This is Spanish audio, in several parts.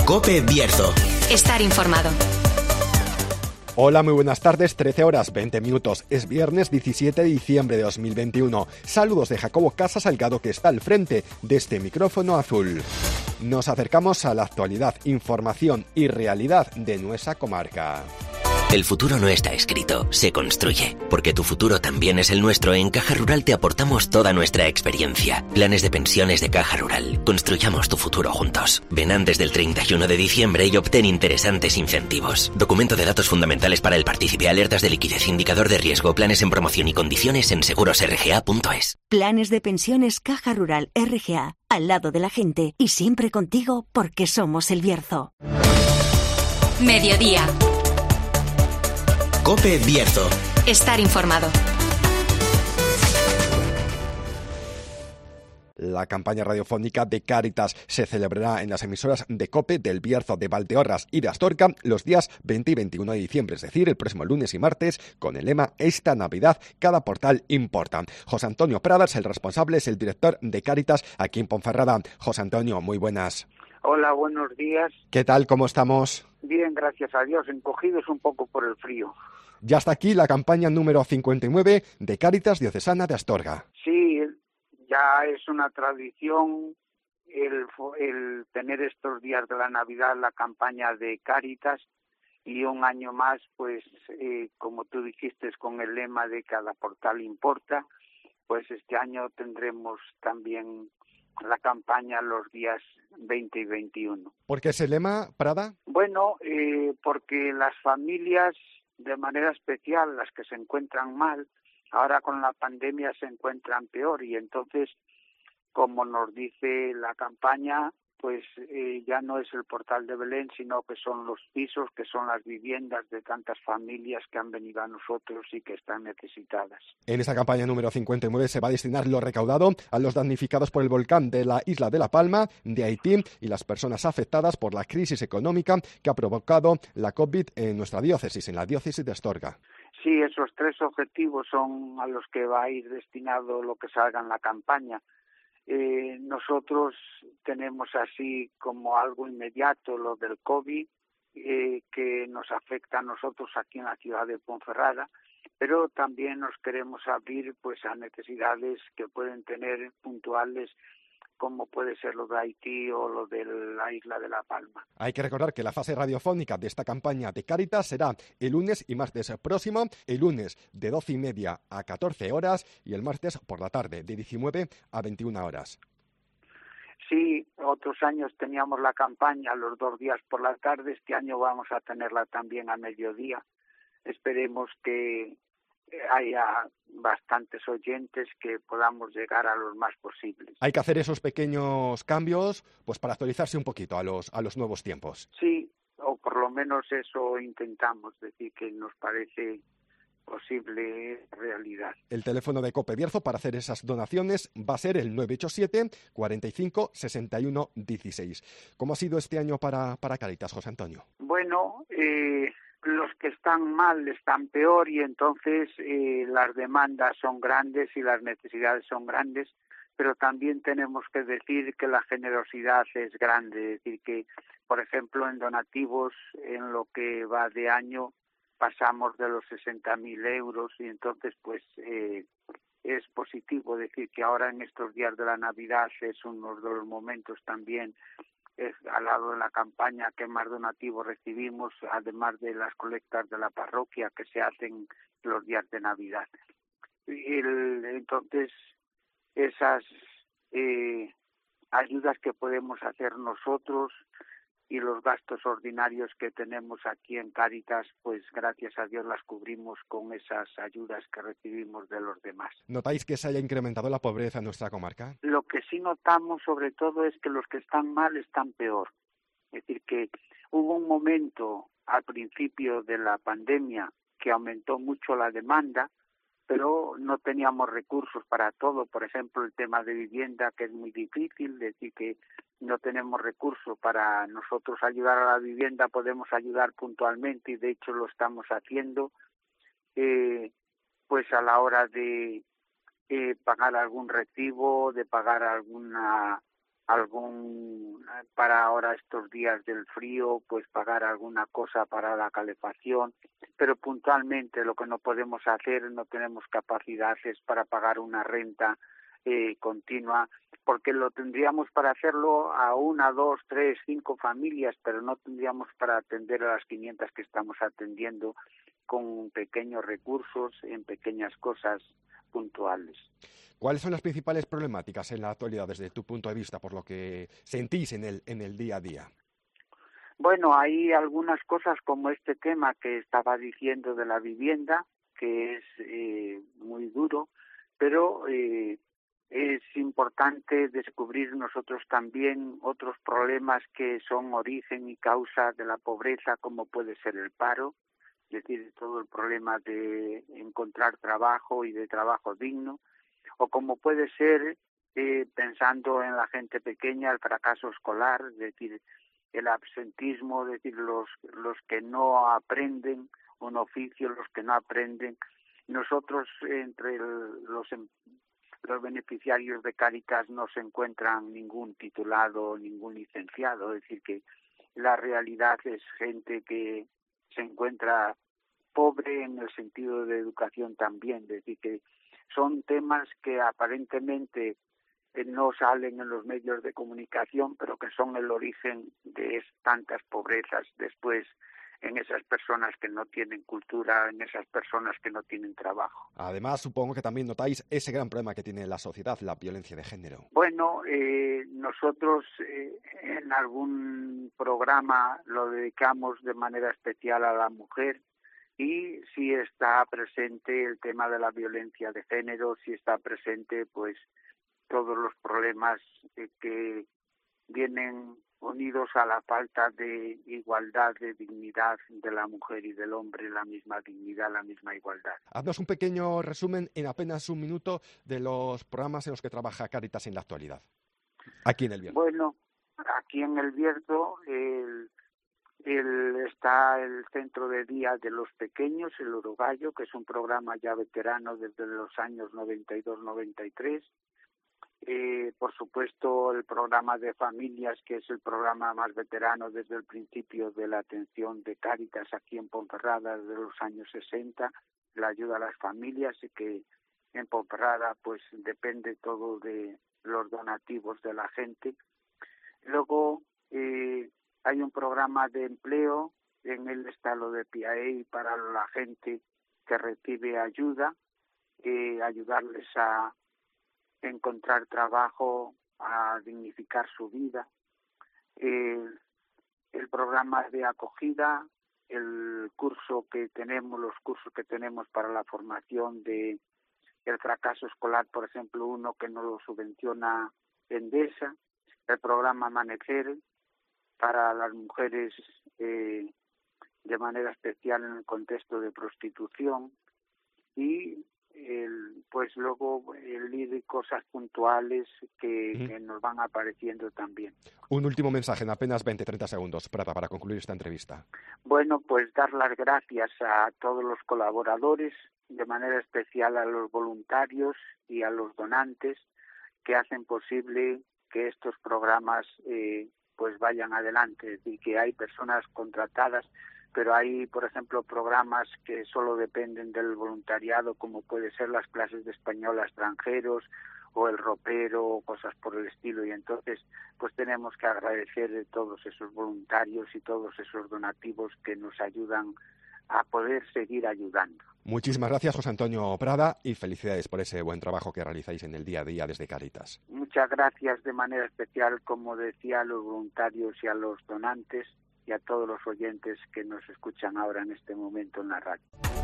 COPE Bierzo. Estar informado. Hola, muy buenas tardes, 13 horas 20 minutos. Es viernes 17 de diciembre de 2021. Saludos de Jacobo Casa Salgado, que está al frente de este micrófono azul. Nos acercamos a la actualidad, información y realidad de nuestra comarca. El futuro no está escrito, se construye. Porque tu futuro también es el nuestro, en Caja Rural te aportamos toda nuestra experiencia. Planes de pensiones de Caja Rural. Construyamos tu futuro juntos. Ven antes del 31 de diciembre y obtén interesantes incentivos. Documento de datos fundamentales para el partícipe, alertas de liquidez, indicador de riesgo, planes en promoción y condiciones en segurosrga.es. Planes de pensiones Caja Rural RGA. Al lado de la gente y siempre contigo, porque somos El Bierzo. Mediodía. COPE Bierzo. Estar informado. La campaña radiofónica de Cáritas se celebrará en las emisoras de COPE del Bierzo, de Valdeorras y de Astorga los días 20 y 21 de diciembre, es decir, el próximo lunes y martes, con el lema Esta Navidad, cada portal importa. José Antonio Pradas, el responsable, es el director de Cáritas aquí en Ponferrada. José Antonio, muy buenas. Hola, buenos días. ¿Qué tal? ¿Cómo estamos? Bien, gracias a Dios, encogidos un poco por el frío. Ya está aquí la campaña número 59 de Cáritas Diocesana de Astorga. Sí, ya es una tradición el tener estos días de la Navidad la campaña de Cáritas, y un año más, pues, como tú dijiste, con el lema de cada portal importa, pues este año tendremos también la campaña los días 20 y 21. ¿Por qué ese lema, Prada? Bueno, porque las familias, de manera especial las que se encuentran mal, ahora con la pandemia se encuentran peor, y entonces, como nos dice la campaña, pues ya no es el portal de Belén, sino que son los pisos, que son las viviendas de tantas familias que han venido a nosotros y que están necesitadas. En esta campaña número 59 se va a destinar lo recaudado a los damnificados por el volcán de la isla de La Palma, de Haití, y las personas afectadas por la crisis económica que ha provocado la COVID en nuestra diócesis, en la diócesis de Astorga. Sí, esos tres objetivos son a los que va a ir destinado lo que salga en la campaña. Nosotros tenemos así como algo inmediato lo del COVID, que nos afecta a nosotros aquí en la ciudad de Ponferrada, pero también nos queremos abrir pues a necesidades que pueden tener puntuales, como puede ser lo de Haití o lo de la isla de La Palma. Hay que recordar que la fase radiofónica de esta campaña de Cáritas será el lunes y martes próximo, el lunes de 12:30 a 14 horas y el martes por la tarde de 19 a 21 horas. Sí, otros años teníamos la campaña los 2 días por la tarde, este año vamos a tenerla también a mediodía. Esperemos que haya bastantes oyentes, que podamos llegar a los más posibles. Hay que hacer esos pequeños cambios pues para actualizarse un poquito a los nuevos tiempos. Sí, o por lo menos eso intentamos, decir que nos parece posible realidad. El teléfono de COPE Bierzo para hacer esas donaciones va a ser el 987 45 61 16. ¿Cómo ha sido este año para Cáritas, José Antonio? Bueno, los que están mal están peor, y entonces las demandas son grandes y las necesidades son grandes, pero también tenemos que decir que la generosidad es grande, es decir que, por ejemplo, en donativos, en lo que va de año, pasamos de los 60.000 euros, y entonces pues es positivo decir que ahora en estos días de la Navidad es uno de los momentos también, al lado de la campaña, que más donativos recibimos, además de las colectas de la parroquia que se hacen los días de Navidad. Entonces, esas ayudas que podemos hacer nosotros y los gastos ordinarios que tenemos aquí en Cáritas, pues gracias a Dios las cubrimos con esas ayudas que recibimos de los demás. ¿Notáis que se haya incrementado la pobreza en nuestra comarca? Lo que sí notamos sobre todo es que los que están mal están peor. Es decir, que hubo un momento al principio de la pandemia que aumentó mucho la demanda, pero no teníamos recursos para todo. Por ejemplo, el tema de vivienda, que es muy difícil, es decir, que no tenemos recursos para nosotros ayudar a la vivienda, podemos ayudar puntualmente, y de hecho lo estamos haciendo, pues a la hora de pagar algún recibo, de pagar para ahora estos días del frío, pues pagar alguna cosa para la calefacción, pero puntualmente lo que no podemos hacer, no tenemos capacidades para pagar una renta continua, porque lo tendríamos para hacerlo a 1, 2, 3, 5 familias, pero no tendríamos para atender a las 500 que estamos atendiendo con pequeños recursos en pequeñas cosas puntuales. ¿Cuáles son las principales problemáticas en la actualidad desde tu punto de vista, por lo que sentís en el día a día? Bueno, hay algunas cosas como este tema que estaba diciendo de la vivienda, que es muy duro, pero es importante descubrir nosotros también otros problemas que son origen y causa de la pobreza, como puede ser el paro, es decir, todo el problema de encontrar trabajo y de trabajo digno, o como puede ser, pensando en la gente pequeña, el fracaso escolar, es decir, el absentismo, es decir, los que no aprenden un oficio, los que no aprenden. Nosotros, entre los beneficiarios de Cáritas, no se encuentran ningún titulado, ningún licenciado, es decir, que la realidad es gente que se encuentra pobre en el sentido de educación también, es decir, que son temas que aparentemente no salen en los medios de comunicación, pero que son el origen de tantas pobrezas después en esas personas que no tienen cultura, en esas personas que no tienen trabajo. Además, supongo que también notáis ese gran problema que tiene la sociedad, la violencia de género. Bueno, nosotros en algún programa lo dedicamos de manera especial a la mujer, y sí está presente el tema de la violencia de género, sí está presente pues todos los problemas que vienen unidos a la falta de igualdad, de dignidad de la mujer y del hombre, la misma dignidad, la misma igualdad. Haznos un pequeño resumen en apenas un minuto de los programas en los que trabaja Cáritas en la actualidad, aquí en El Bierzo. Bueno, aquí en El Bierzo está el Centro de Día de los Pequeños, el Uruguayo, que es un programa ya veterano desde los años 92-93. Por supuesto, el programa de familias, que es el programa más veterano desde el principio de la atención de Cáritas aquí en Ponferrada, desde los años 60, la ayuda a las familias, y que en Ponferrada pues depende todo de los donativos de la gente. Luego hay un programa de empleo, en él está lo de PIAE para la gente que recibe ayuda, ayudarles a encontrar trabajo, a dignificar su vida. El programa de acogida, los cursos que tenemos para la formación de el fracaso escolar, por ejemplo, uno que nos lo subvenciona Endesa, el programa Amanecer para las mujeres de manera especial en el contexto de prostitución, y pues luego el ir de cosas puntuales que nos van apareciendo también. Un último mensaje en apenas 20-30 segundos, Prada, para concluir esta entrevista. Bueno, pues dar las gracias a todos los colaboradores, de manera especial a los voluntarios y a los donantes que hacen posible que estos programas pues vayan adelante. Es decir, que hay personas contratadas, pero hay, por ejemplo, programas que solo dependen del voluntariado, como puede ser las clases de español a extranjeros o el ropero o cosas por el estilo, y entonces pues tenemos que agradecer a todos esos voluntarios y todos esos donativos que nos ayudan a poder seguir ayudando. Muchísimas gracias, José Antonio Prada, y felicidades por ese buen trabajo que realizáis en el día a día desde Cáritas. Muchas gracias de manera especial, como decía, a los voluntarios y a los donantes y a todos los oyentes que nos escuchan ahora en este momento en la radio.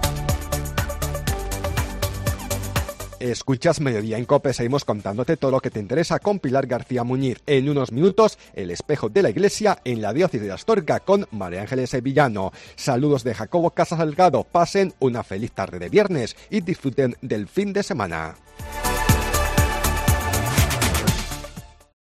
Escuchas Mediodía en COPE, seguimos contándote todo lo que te interesa con Pilar García Muñiz. En unos minutos, El espejo de la iglesia en la diócesis de Astorga con María Ángeles Sevillano. Saludos de Jacobo Casas Salgado, pasen una feliz tarde de viernes y disfruten del fin de semana.